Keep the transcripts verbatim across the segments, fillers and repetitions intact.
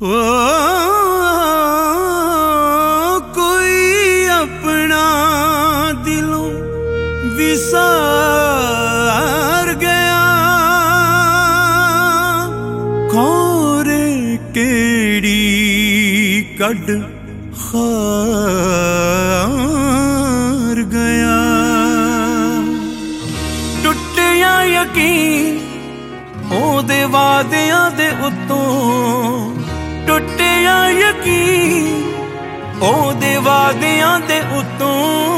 ओ कोई अपना दिलों विसार गया, खोरे केड़ी कड खार गया। टुटिया यकीन ओदे वादियां दे उत्तों, टुटिया यकीन ओदे वादियां दे उत्तों,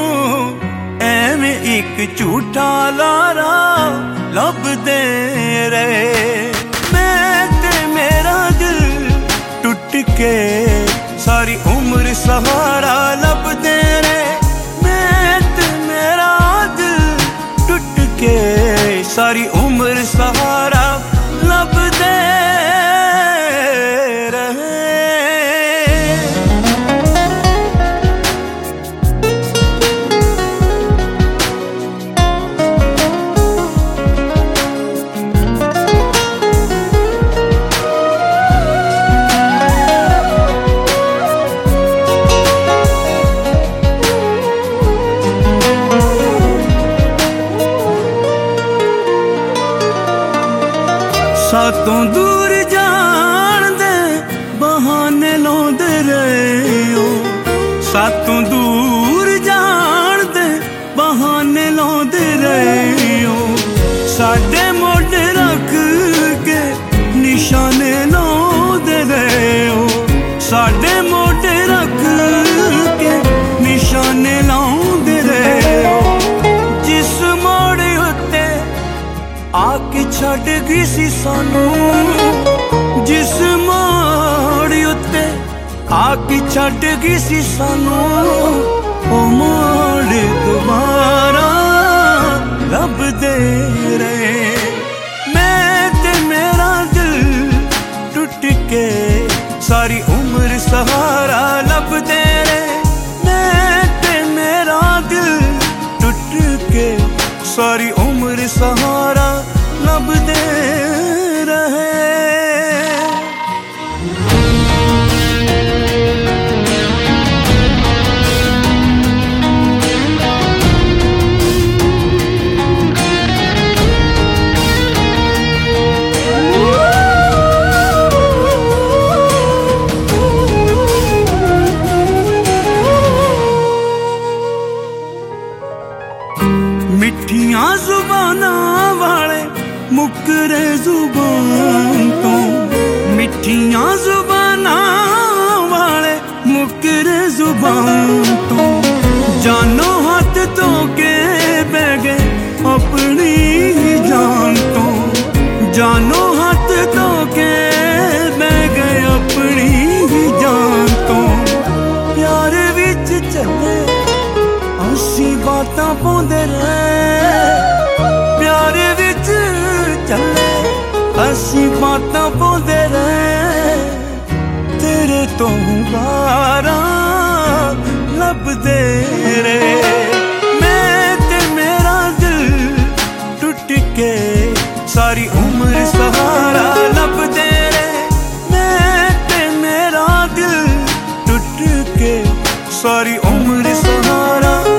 एवें एक झूठा लारा लभदे रहे। मैं ते मेरा दिल टुट के सारी उम्र सहारा लभदे रहे। मैं ते मेरा दिल टुट के सारी उम्र सहारा लभदे रहे। सातों दूर जान दे बहाने लाउंदे रहे हो, सातों दूर जान दे बहाने लाउंदे रहे हो। साडे मोढे रख के निशाने लाउंदे रहे हो, साडे मोढे रख के निशाने लाउंदे रहे हो। जिस मोड़ उत्ते आके छड़ गई सी सानू, जिस मोड़ उत्ते आके छड़ गई सी सानू, ओ मोड़ दोबारा लभदे रहे। मैं ते मेरा दिल टुट के सारी उम्र सहारा लभदे रहे। मैं ते मेरा दिल टुट के सारी उम्र सहारा लभदे रहे। मिठियां जुबानां वाले मुकरे जुबान तो, मिठियां जुबानां वाले मुकरे जुबान तो। जानो हाथ तो के बह गए अपनी जान तो, जानो हाथ तो के बह गए अपनी जान तो। प्यार विच चले असी बातां पाउंदे रहे, प्यार विच चले असी बातां पाउंदे रहे। तेरे तो वारा लभदे रहे। मैं ते मेरा दिल टुट के सारी उम्र सहारा लभदे रहे। मैं ते मेरा दिल टुट के सारी उम्र सहारा